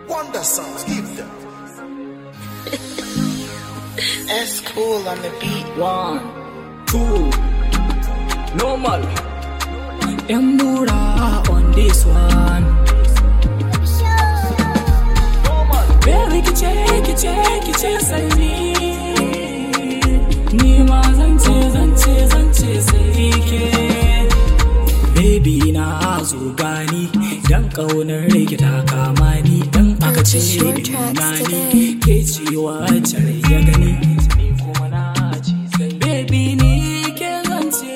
Wonder Sounds, give them. S Cool on the beat. 1, 2, normal. Emura on this one. Baby, kiche sai ni ma zance sai ke. Baby na zo gani dan kaunar rikita kama ni dan aka ce na ni ke ciwa tare ya gani. Baby ni ke zance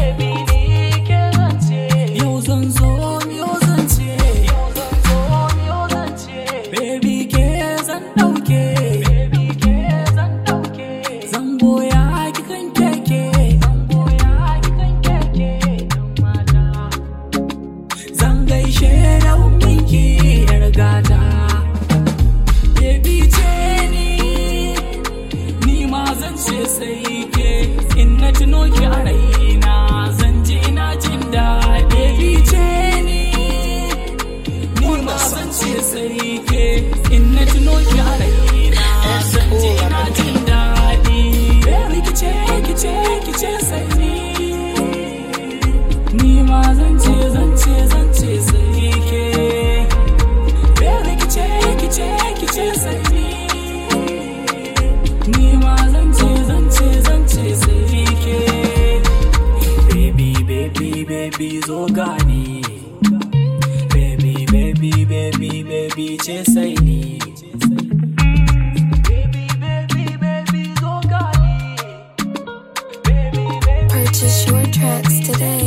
yau zan zo yau zance baby ke zan dauke zan goya ki kan keke zan gaishe da umminki yar gata. Baby ce ni ma zan ce sai ke in na tuno ki a raina zan ji ina jin daɗi. Baby ce ni ma zan ce sai ke in na tuno ki a raina zan ji ina jin daɗi. Baby kice sai ni ma zan ce sai ke. Baby kice sai ni ma zan ce sai ke. Baby zo gani. Baby ce sai ni. Baby zo gani. Purchase your tracks today.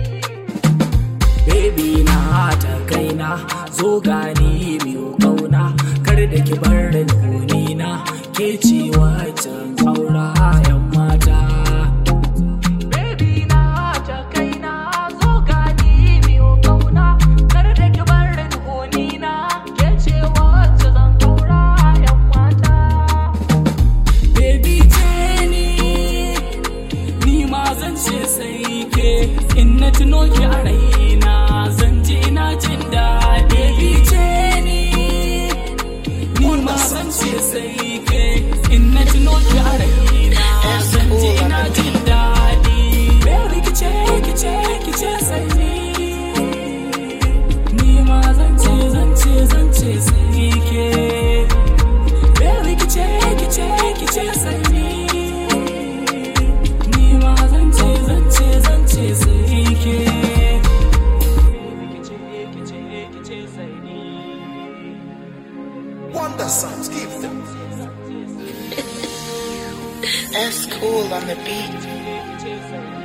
Baby na ta kaina zo gani miyo kauna kar da ki bar da na ke ci wacan aura yan mata. Baby na ta kaina zo gani miyo kauna kar da ki bar da na ke ci wacan aura yan mata. Baby ce ni ma zan ce sai ke in na tuno ki a raina zan ji ina jin daɗi. Baby ce ni ma zan ce sai ke in na tuno ki a raina zan ji ina jin daɗi. Baby kice sai ni ma zan ce sai ke. Baby kice sai ni ma zan ce sai ke. Wonder Sounds, give them. S Cool on the beat.